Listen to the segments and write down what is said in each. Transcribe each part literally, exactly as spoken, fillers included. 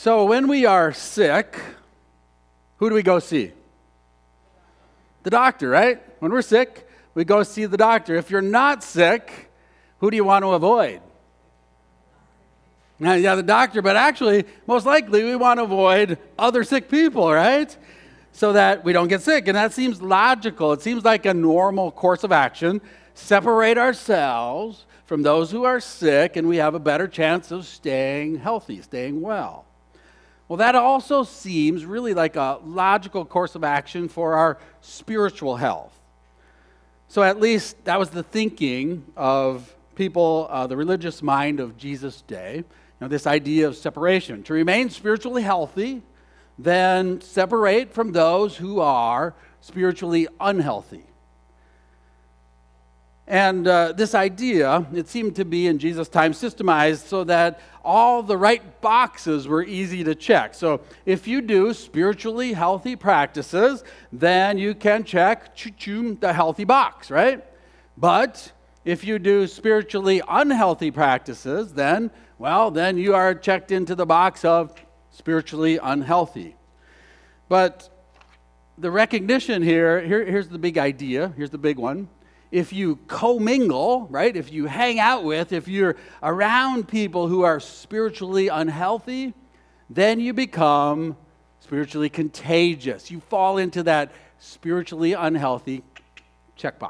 So when we are sick, who do we go see? The doctor, right? When we're sick, we go see the doctor. If you're not sick, who do you want to avoid? Now, yeah, the doctor, but actually, most likely, we want to avoid other sick people, right? So that we don't get sick. And that seems logical. It seems like a normal course of action. Separate ourselves from those who are sick, and we have a better chance of staying healthy, staying well. Well, that also seems really like a logical course of action for our spiritual health. So at least that was the thinking of people, uh, the religious mind of Jesus' day. You know, this idea of separation. To remain spiritually healthy, then separate from those who are spiritually unhealthy. And uh, this idea, it seemed to be in Jesus' time systemized so that all the right boxes were easy to check. So if you do spiritually healthy practices, then you can check choo-choo, the healthy box, right? But if you do spiritually unhealthy practices, then, well, then you are checked into the box of spiritually unhealthy. But the recognition here, here here's the big idea, here's the big one. If you commingle, right, if you hang out with, if you're around people who are spiritually unhealthy, then you become spiritually contagious. You fall into that spiritually unhealthy checkbox.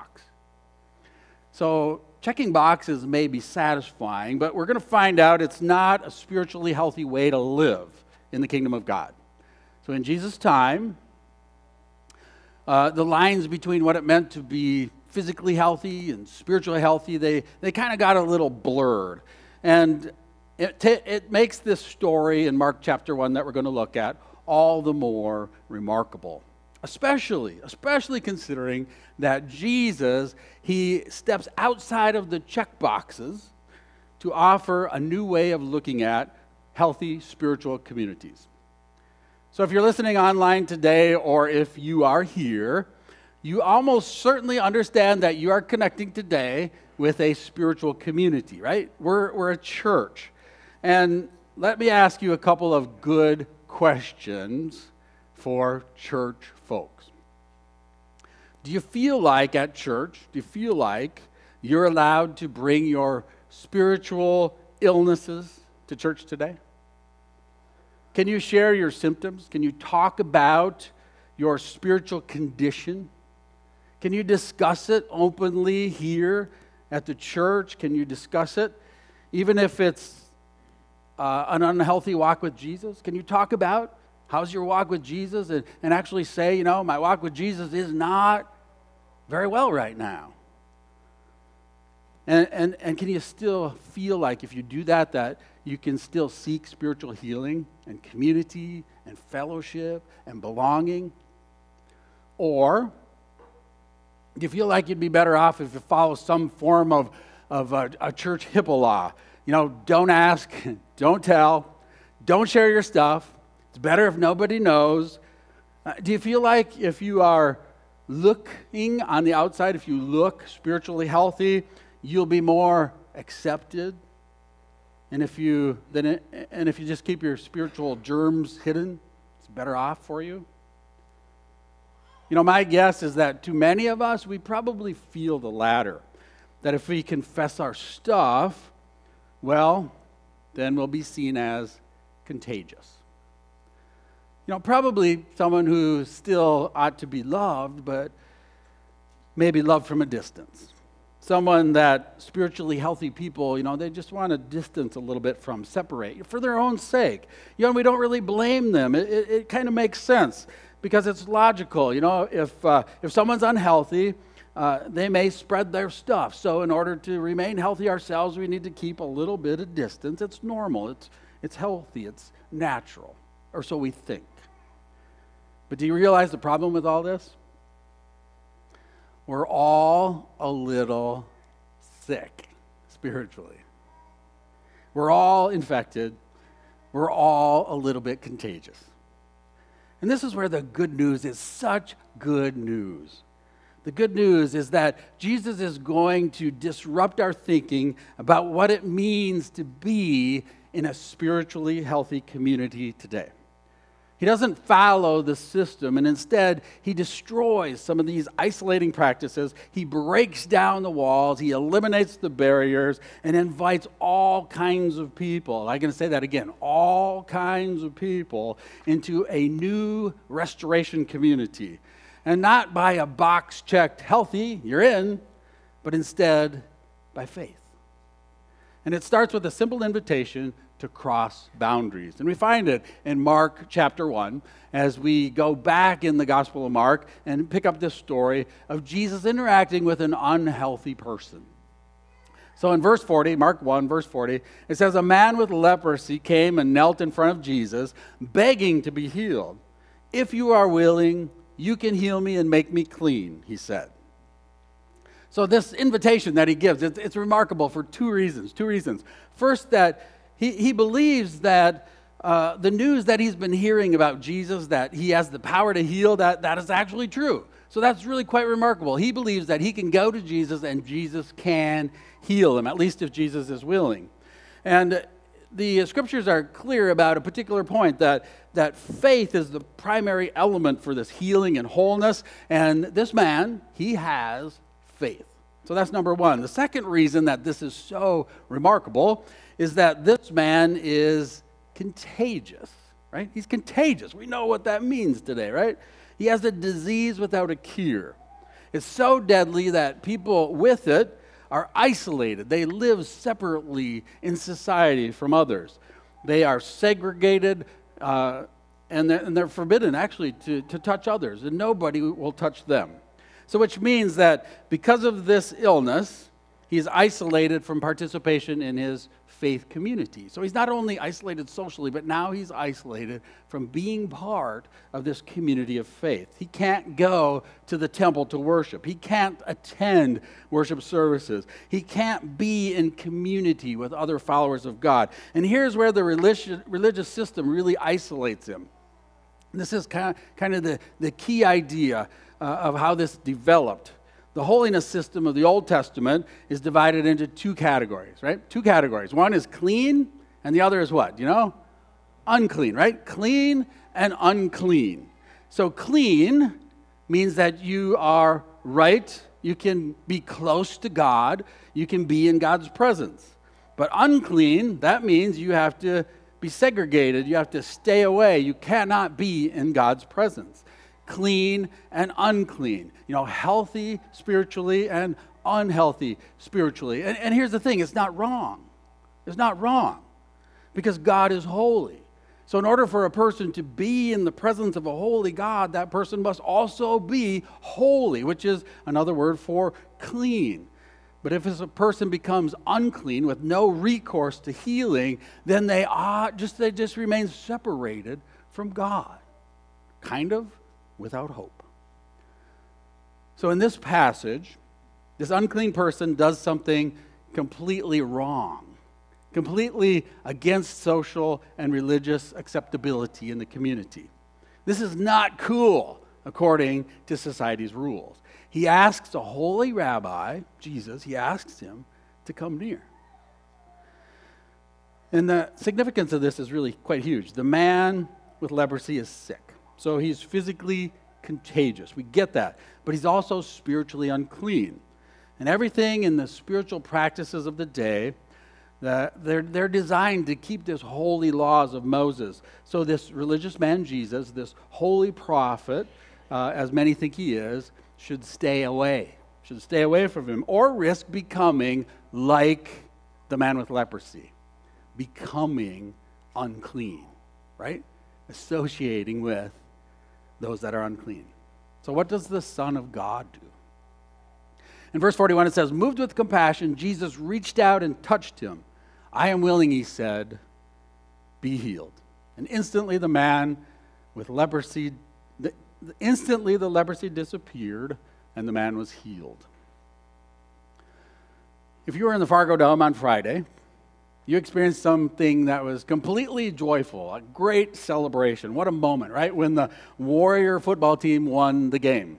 So checking boxes may be satisfying, but we're going to find out it's not a spiritually healthy way to live in the kingdom of God. So in Jesus' time, uh, the lines between what it meant to be physically healthy and spiritually healthy, they, they kind of got a little blurred. And it, t- it makes this story in Mark chapter one that we're going to look at all the more remarkable. Especially, especially considering that Jesus, he steps outside of the check boxes to offer a new way of looking at healthy spiritual communities. So if you're listening online today, or if you are here, you almost certainly understand that you are connecting today with a spiritual community, right? We're, we're a church. And let me ask you a couple of good questions for church folks. Do you feel like at church, do you feel like you're allowed to bring your spiritual illnesses to church today? Can you share your symptoms? Can you talk about your spiritual condition? Can you discuss it openly here at the church? Can you discuss it even if it's uh, an unhealthy walk with Jesus? Can you talk about how's your walk with Jesus and, and actually say, you know, my walk with Jesus is not very well right now? And, and, and can you still feel like if you do that, that you can still seek spiritual healing and community and fellowship and belonging? Or do you feel like you'd be better off if you follow some form of, of a, a church HIPAA law? You know, don't ask, don't tell, don't share your stuff. It's better if nobody knows. Uh, do you feel like if you are looking on the outside, if you look spiritually healthy, you'll be more accepted? And if you then it, and if you just keep your spiritual germs hidden, it's better off for you? You know, my guess is that to many of us, we probably feel the latter. That if we confess our stuff, well, then we'll be seen as contagious. You know, probably someone who still ought to be loved, but maybe loved from a distance. Someone that spiritually healthy people, you know, they just want to distance a little bit from, separate, for their own sake. You know, we don't really blame them. It, it, it kind of makes sense because it's logical. You know, if uh, if someone's unhealthy, uh, they may spread their stuff. So in order to remain healthy ourselves, we need to keep a little bit of distance. It's normal. It's it's healthy. It's natural, or so we think. But do you realize the problem with all this? We're all a little sick spiritually. We're all infected. We're all a little bit contagious. And this is where the good news is such good news. The good news is that Jesus is going to disrupt our thinking about what it means to be in a spiritually healthy community today. He doesn't follow the system, and instead, he destroys some of these isolating practices. He breaks down the walls, he eliminates the barriers, and invites all kinds of people. I'm going to say that again, all kinds of people into a new restoration community. And not by a box checked healthy, you're in, but instead by faith. And it starts with a simple invitation to cross boundaries. And we find it in Mark chapter one as we go back in the Gospel of Mark and pick up this story of Jesus interacting with an unhealthy person. So in verse forty, Mark one, verse forty, it says, "A man with leprosy came and knelt in front of Jesus, begging to be healed. 'If you are willing, you can heal me and make me clean,' he said." So this invitation that he gives, it's, it's remarkable for two reasons. Two reasons. First, that he, he believes that uh, the news that he's been hearing about Jesus, that he has the power to heal, that, that is actually true. So that's really quite remarkable. He believes that he can go to Jesus and Jesus can heal him, at least if Jesus is willing. And the scriptures are clear about a particular point, that, that faith is the primary element for this healing and wholeness. And this man, he has faith. So that's number one. The second reason that this is so remarkable is that this man is contagious, right? He's contagious. We know what that means today, right? He has a disease without a cure. It's so deadly that people with it are isolated. They live separately in society from others. They are segregated, uh, and, they're, and they're forbidden, actually, to, to touch others, and nobody will touch them. So which means that because of this illness, he's isolated from participation in his faith community. So he's not only isolated socially, but now he's isolated from being part of this community of faith. He can't go to the temple to worship. He can't attend worship services. He can't be in community with other followers of God. And here's where the religious, religious system really isolates him. This is kind of, kind of the, the key idea uh, of how this developed. The holiness system of the Old Testament is divided into two categories, right? Two categories. One is clean, and the other is what? You know? Unclean, right? Clean and unclean. So clean means that you are right, you can be close to God, you can be in God's presence. But unclean, that means you have to be segregated, you have to stay away, you cannot be in God's presence. Clean and unclean, you know, healthy spiritually and unhealthy spiritually. And, and here's the thing, it's not wrong. It's not wrong because God is holy. So in order for a person to be in the presence of a holy God, that person must also be holy, which is another word for clean. But if a person becomes unclean with no recourse to healing, then they are just they just remain separated from God, kind of without hope. So in this passage, this unclean person does something completely wrong, completely against social and religious acceptability in the community. This is not cool according to society's rules. He asks a holy rabbi, Jesus, he asks him to come near. And the significance of this is really quite huge. The man with leprosy is sick. So he's physically contagious. We get that. But he's also spiritually unclean. And everything in the spiritual practices of the day, that they're, they're designed to keep this holy laws of Moses. So this religious man, Jesus, this holy prophet, uh, as many think he is, should stay away. Should stay away from him or risk becoming like the man with leprosy. Becoming unclean, right? Associating with those that are unclean. So what does the Son of God do? In verse forty-one it says, "Moved with compassion, Jesus reached out and touched him. 'I am willing,' he said, 'be healed.' And instantly the man with leprosy, the, instantly the leprosy disappeared and the man was healed." If you were in the Fargo Dome on Friday, you experienced something that was completely joyful, a great celebration. What a moment, right? When the Warrior football team won the game.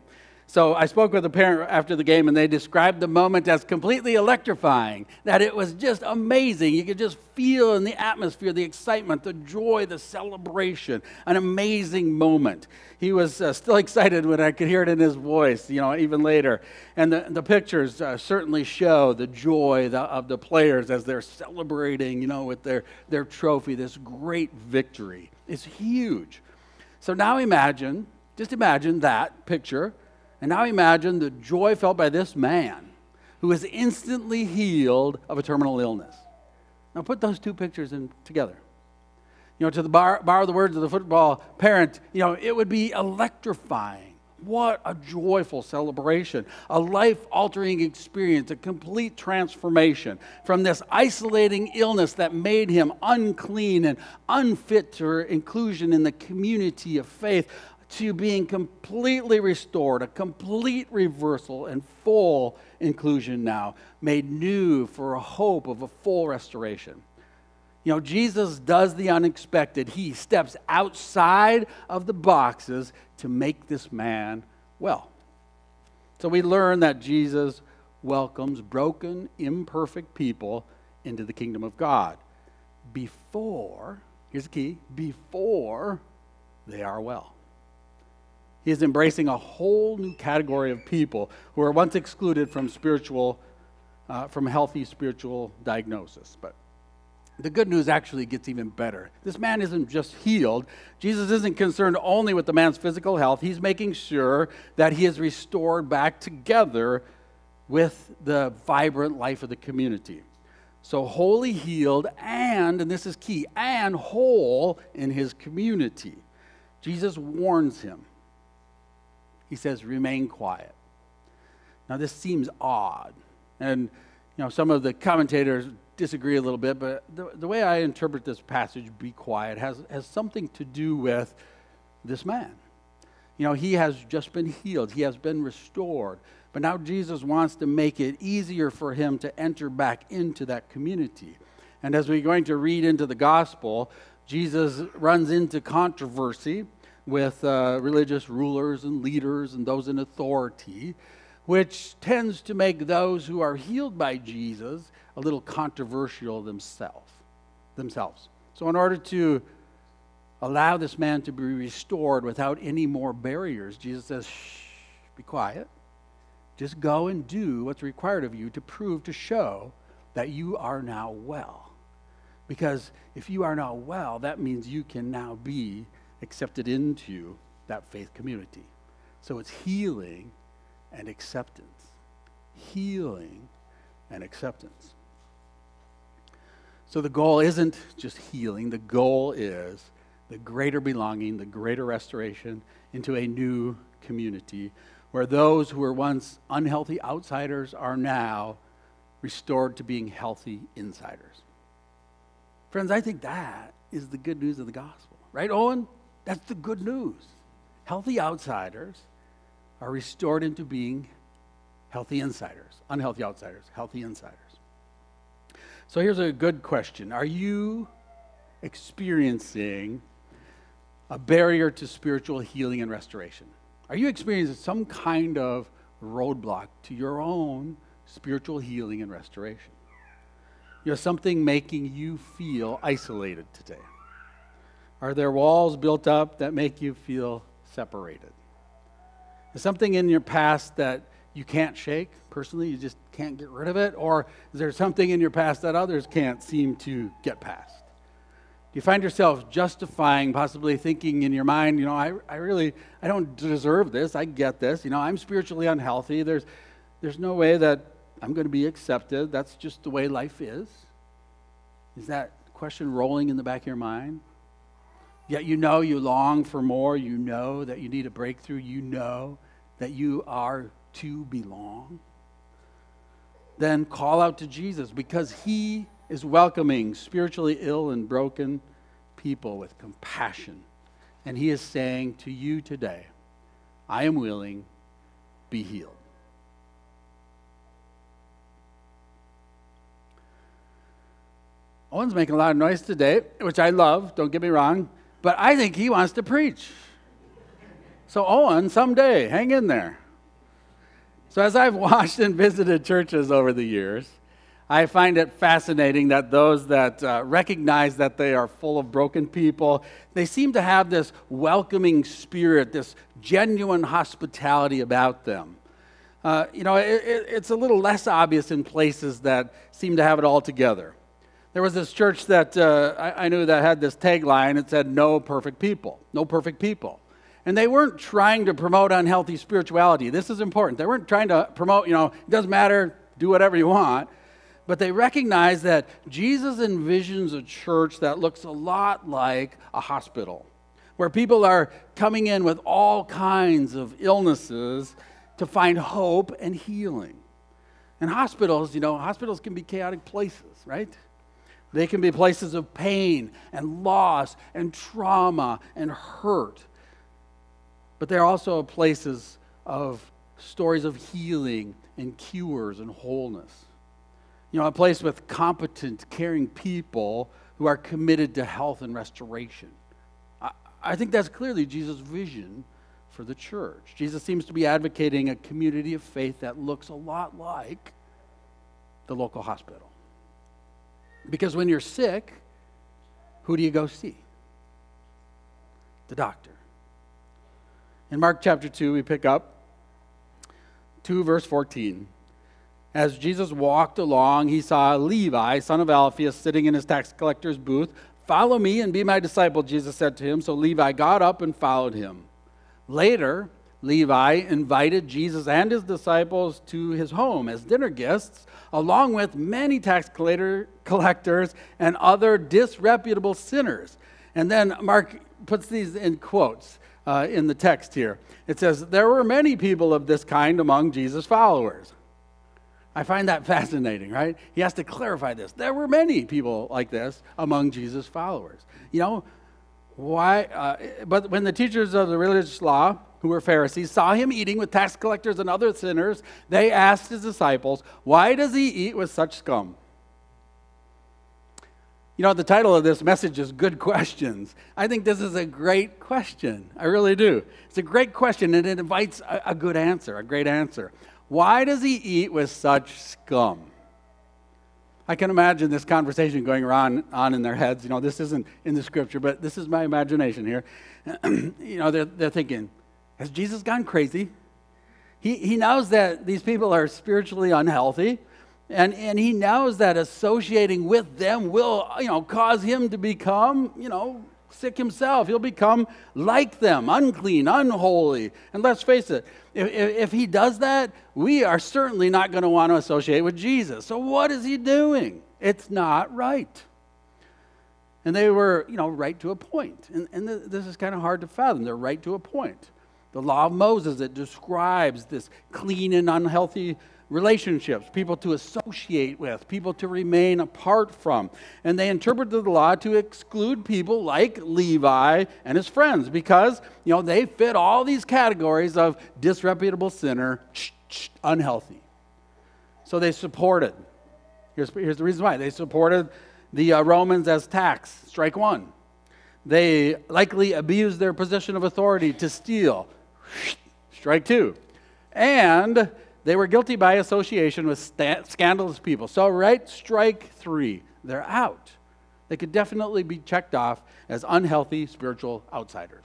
So I spoke with a parent after the game, and they described the moment as completely electrifying, that it was just amazing. You could just feel in the atmosphere the excitement, the joy, the celebration, an amazing moment. He was uh, still excited when I could hear it in his voice, you know, even later. And the, the pictures uh, certainly show the joy the, of the players as they're celebrating, you know, with their, their trophy, this great victory. It's huge. So now imagine, just imagine that picture. And now imagine the joy felt by this man who was instantly healed of a terminal illness. Now put those two pictures in together. You know, to the bar, borrow the words of the football parent, you know, it would be electrifying. What a joyful celebration, a life-altering experience, a complete transformation from this isolating illness that made him unclean and unfit for inclusion in the community of faith, to being completely restored, a complete reversal and full inclusion now, made new for a hope of a full restoration. You know, Jesus does the unexpected. He steps outside of the boxes to make this man well. So we learn that Jesus welcomes broken, imperfect people into the kingdom of God before, here's the key, before they are well. He is embracing a whole new category of people who were once excluded from spiritual, uh, from healthy spiritual diagnosis. But the good news actually gets even better. This man isn't just healed. Jesus isn't concerned only with the man's physical health. He's making sure that he is restored back together with the vibrant life of the community. So wholly healed and, and this is key, and whole in his community. Jesus warns him. He says, remain quiet. Now, this seems odd. And, you know, some of the commentators disagree a little bit, but the, the way I interpret this passage, be quiet, has, has something to do with this man. You know, he has just been healed. He has been restored. But now Jesus wants to make it easier for him to enter back into that community. And as we're going to read into the gospel, Jesus runs into controversy with uh, religious rulers and leaders and those in authority, which tends to make those who are healed by Jesus a little controversial themselves. themselves. So in order to allow this man to be restored without any more barriers, Jesus says, shh, be quiet. Just go and do what's required of you to prove, to show that you are now well. Because if you are now well, that means you can now be accepted into that faith community. So it's healing and acceptance. Healing and acceptance. So the goal isn't just healing. The goal is the greater belonging, the greater restoration into a new community where those who were once unhealthy outsiders are now restored to being healthy insiders. Friends, I think that is the good news of the gospel. Right, Owen? That's the good news. Healthy outsiders are restored into being healthy insiders. Unhealthy outsiders, healthy insiders. So here's a good question. Are you experiencing a barrier to spiritual healing and restoration? Are you experiencing some kind of roadblock to your own spiritual healing and restoration? You know, something making you feel isolated today? Are there walls built up that make you feel separated? Is something in your past that you can't shake personally, you just can't get rid of it? Or is there something in your past that others can't seem to get past? Do you find yourself justifying, possibly thinking in your mind, you know, I, I really, I don't deserve this, I get this, you know, I'm spiritually unhealthy, there's, there's no way that I'm going to be accepted, that's just the way life is? Is that question rolling in the back of your mind? Yet you know you long for more, you know that you need a breakthrough, you know that you are to belong. Then call out to Jesus because he is welcoming spiritually ill and broken people with compassion. And he is saying to you today, I am willing, be healed. Owen's making a lot of noise today, which I love, don't get me wrong, but I think he wants to preach. So Owen, someday, hang in there. So as I've watched and visited churches over the years, I find it fascinating that those that uh, recognize that they are full of broken people, they seem to have this welcoming spirit, this genuine hospitality about them. Uh, you know, it, it, it's a little less obvious in places that seem to have it all together. There was this church that uh, I, I knew that had this tagline. It said, "No perfect people, no perfect people." And they weren't trying to promote unhealthy spirituality. This is important. They weren't trying to promote, you know, it doesn't matter, do whatever you want. But they recognize that Jesus envisions a church that looks a lot like a hospital, where people are coming in with all kinds of illnesses to find hope and healing. And hospitals, you know, hospitals can be chaotic places, right? They can be places of pain and loss and trauma and hurt. But they're also places of stories of healing and cures and wholeness. You know, a place with competent, caring people who are committed to health and restoration. I, I think that's clearly Jesus' vision for the church. Jesus seems to be advocating a community of faith that looks a lot like the local hospital. Because when you're sick, who do you go see? The doctor. In Mark chapter two, we pick up two verse fourteen. As Jesus walked along, he saw Levi, son of Alphaeus, sitting in his tax collector's booth. "Follow me and be my disciple," Jesus said to him. So Levi got up and followed him. Later, Levi invited Jesus and his disciples to his home as dinner guests, along with many tax collectors and other disreputable sinners. And then Mark puts these in quotes. Uh, in the text here. It says, "There were many people of this kind among Jesus' followers." I find that fascinating, right? He has to clarify this. There were many people like this among Jesus' followers. You know, why? Uh, but when the teachers of the religious law, who were Pharisees, saw him eating with tax collectors and other sinners, they asked his disciples, "Why does he eat with such scum?" You know, the title of this message is Good Questions. I think this is a great question. I really do. It's a great question, and it invites a, a good answer, a great answer. Why does he eat with such scum? I can imagine this conversation going around on in their heads. You know, this isn't in the scripture, but this is my imagination here. You know, they're, they're thinking, has Jesus gone crazy? He, he knows that these people are spiritually unhealthy. And and he knows that associating with them will, you know, cause him to become, you know, sick himself. He'll become like them, unclean, unholy. And let's face it, if, if he does that, we are certainly not going to want to associate with Jesus. So what is he doing? It's not right. And they were, you know, right to a point. And, and this is kind of hard to fathom. They're right to a point. The law of Moses, it describes this clean and unhealthy relationships, people to associate with, people to remain apart from. And they interpreted the law to exclude people like Levi and his friends because, you know, they fit all these categories of disreputable sinner, unhealthy. So they supported, here's, here's the reason why, they supported the uh, Romans as tax, strike one. They likely abused their position of authority to steal, strike two. And they were guilty by association with sta- scandalous people. So, right, strike three. They're out. They could definitely be checked off as unhealthy spiritual outsiders.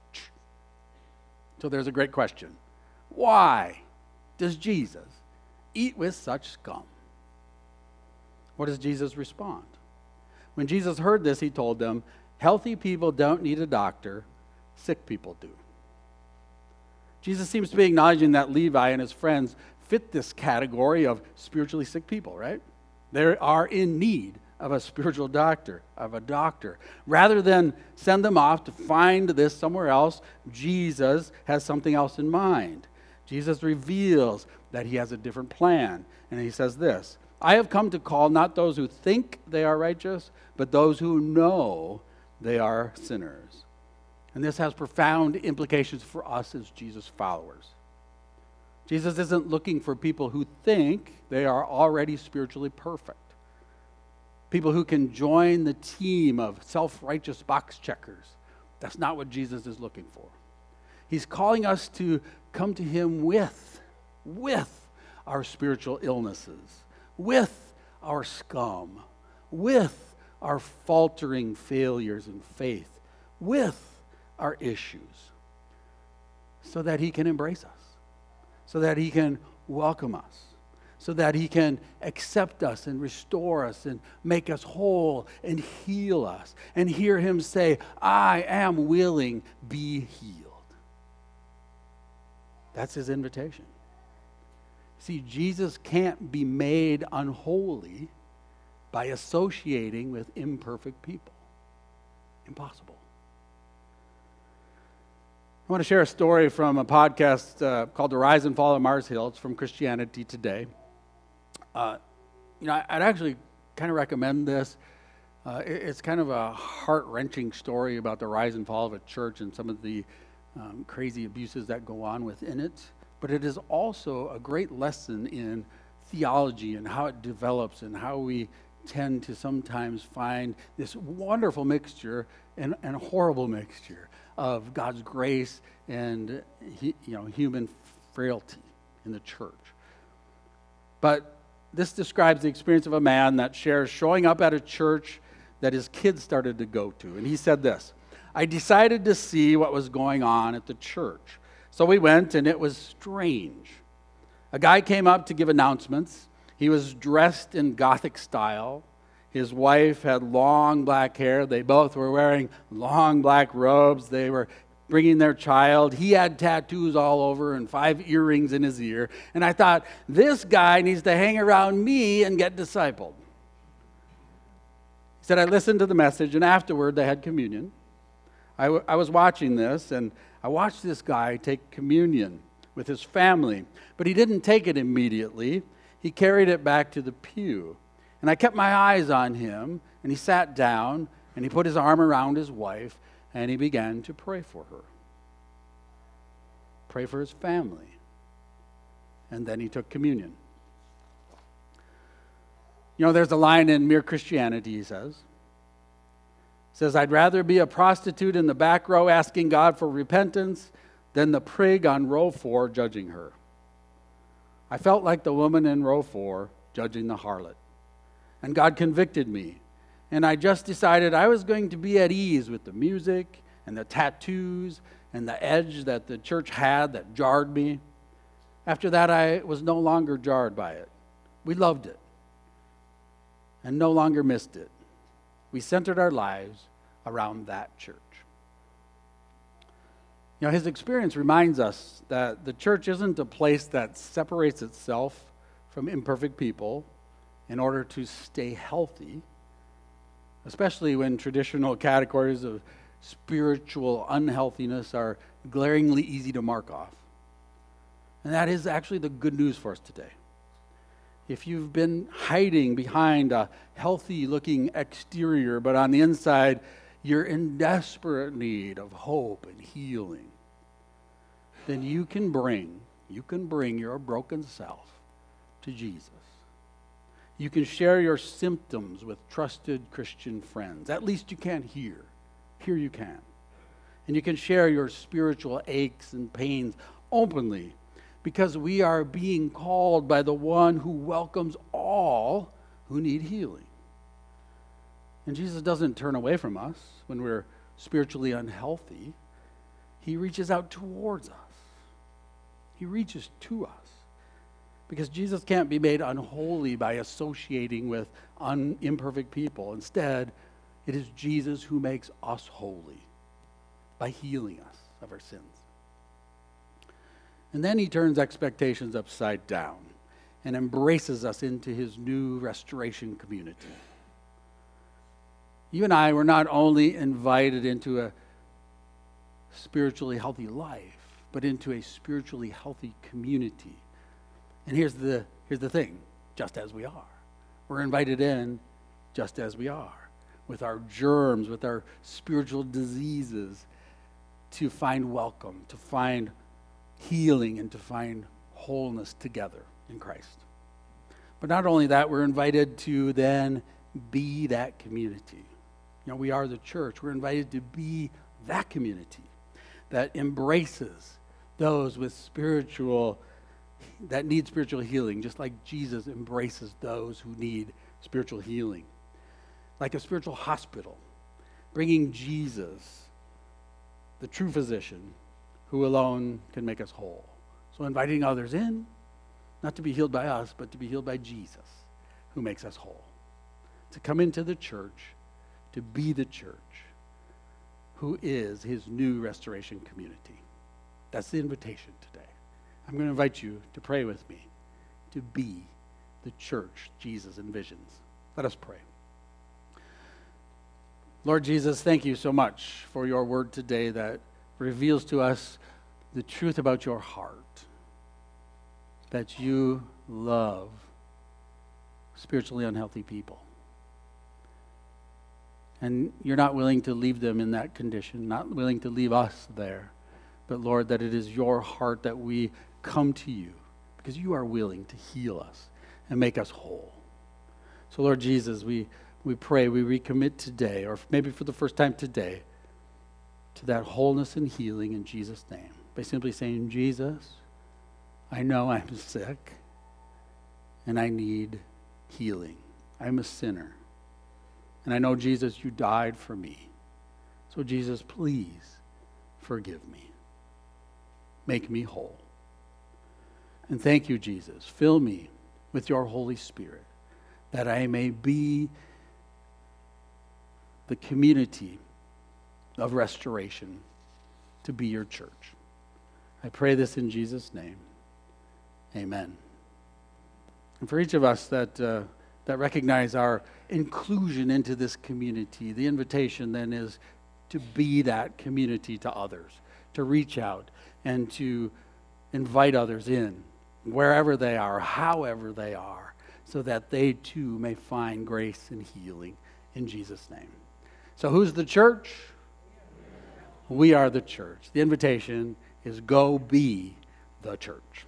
So there's a great question. Why does Jesus eat with such scum? What does Jesus respond? When Jesus heard this, he told them, healthy people don't need a doctor, sick people do. Jesus seems to be acknowledging that Levi and his friends fit this category of spiritually sick people, right? They are in need of a spiritual doctor, of a doctor. Rather than send them off to find this somewhere else, Jesus has something else in mind. Jesus reveals that he has a different plan. And he says this, "I have come to call not those who think they are righteous, but those who know they are sinners." And this has profound implications for us as Jesus followers. Jesus isn't looking for people who think they are already spiritually perfect. People who can join the team of self-righteous box checkers. That's not what Jesus is looking for. He's calling us to come to him with, with our spiritual illnesses, with our scum, with our faltering failures in faith, with our issues, so that he can embrace us, so that he can welcome us, so that he can accept us and restore us and make us whole and heal us, and hear him say, I am willing, be healed. That's his invitation. See, Jesus can't be made unholy by associating with imperfect people. Impossible. I want to share a story from a podcast uh, called The Rise and Fall of Mars Hill. It's from Christianity Today. Uh, you know, I'd actually kind of recommend this. Uh, it, it's kind of a heart-wrenching story about the rise and fall of a church and some of the um, crazy abuses that go on within it. But it is also a great lesson in theology and how it develops and how we tend to sometimes find this wonderful mixture and, and a horrible mixture of God's grace and he, you know, human frailty in the church. But this describes the experience of a man that shares showing up at a church that his kids started to go to. And he said this, I decided to see what was going on at the church. So we went, and it was strange. A guy came up to give announcements. He was dressed in Gothic style. His wife had long black hair. They both were wearing long black robes. They were bringing their child. He had tattoos all over and five earrings in his ear. And I thought, this guy needs to hang around me and get discipled. He said, I listened to the message, and afterward they had communion. I, w- I was watching this, and I watched this guy take communion with his family. But he didn't take it immediately. He carried it back to the pew. And I kept my eyes on him, and he sat down, and he put his arm around his wife, and he began to pray for her. Pray for his family. And then he took communion. You know, there's a line in Mere Christianity, he says. He says, I'd rather be a prostitute in the back row asking God for repentance than the prig on row four judging her. I felt like the woman in row four judging the harlot. And God convicted me. And I just decided I was going to be at ease with the music and the tattoos and the edge that the church had that jarred me. After that, I was no longer jarred by it. We loved it and no longer missed it. We centered our lives around that church. You know, his experience reminds us that the church isn't a place that separates itself from imperfect people in order to stay healthy, especially when traditional categories of spiritual unhealthiness are glaringly easy to mark off. And that is actually the good news for us today. If you've been hiding behind a healthy-looking exterior, but on the inside, you're in desperate need of hope and healing, then you can bring, you can bring your broken self to Jesus. You can share your symptoms with trusted Christian friends. At least you can here. Here you can. And you can share your spiritual aches and pains openly, because we are being called by the one who welcomes all who need healing. And Jesus doesn't turn away from us when we're spiritually unhealthy. He reaches out towards us. He reaches to us. Because Jesus can't be made unholy by associating with un- imperfect people. Instead, it is Jesus who makes us holy by healing us of our sins. And then he turns expectations upside down and embraces us into his new restoration community. You and I were not only invited into a spiritually healthy life, but into a spiritually healthy community. And here's the here's the thing, just as we are. We're invited in just as we are, with our germs, with our spiritual diseases, to find welcome, to find healing, and to find wholeness together in Christ. But not only that, we're invited to then be that community. You know, we are the church. We're invited to be that community that embraces those with spiritual that need spiritual healing, just like Jesus embraces those who need spiritual healing. Like a spiritual hospital, bringing Jesus, the true physician, who alone can make us whole. So inviting others in, not to be healed by us, but to be healed by Jesus, who makes us whole. To come into the church, to be the church, who is his new restoration community. That's the invitation today. I'm going to invite you to pray with me, to be the church Jesus envisions. Let us pray. Lord Jesus, thank you so much for your word today that reveals to us the truth about your heart, that you love spiritually unhealthy people. And you're not willing to leave them in that condition, not willing to leave us there. But Lord, that it is your heart that we come to you because you are willing to heal us and make us whole. So Lord Jesus, we, we pray, we recommit today, or maybe for the first time today, to that wholeness and healing in Jesus' name. By simply saying, Jesus, I know I'm sick and I need healing. I'm a sinner. And I know, Jesus, you died for me. So Jesus, please forgive me. Make me whole. And thank you, Jesus. Fill me with your Holy Spirit that I may be the community of restoration to be your church. I pray this in Jesus' name. Amen. And for each of us that uh, that recognize our inclusion into this community, the invitation then is to be that community to others, to reach out and to invite others in, wherever they are, however they are, so that they too may find grace and healing in Jesus' name. So who's the church? We are the church. The invitation is go be the church.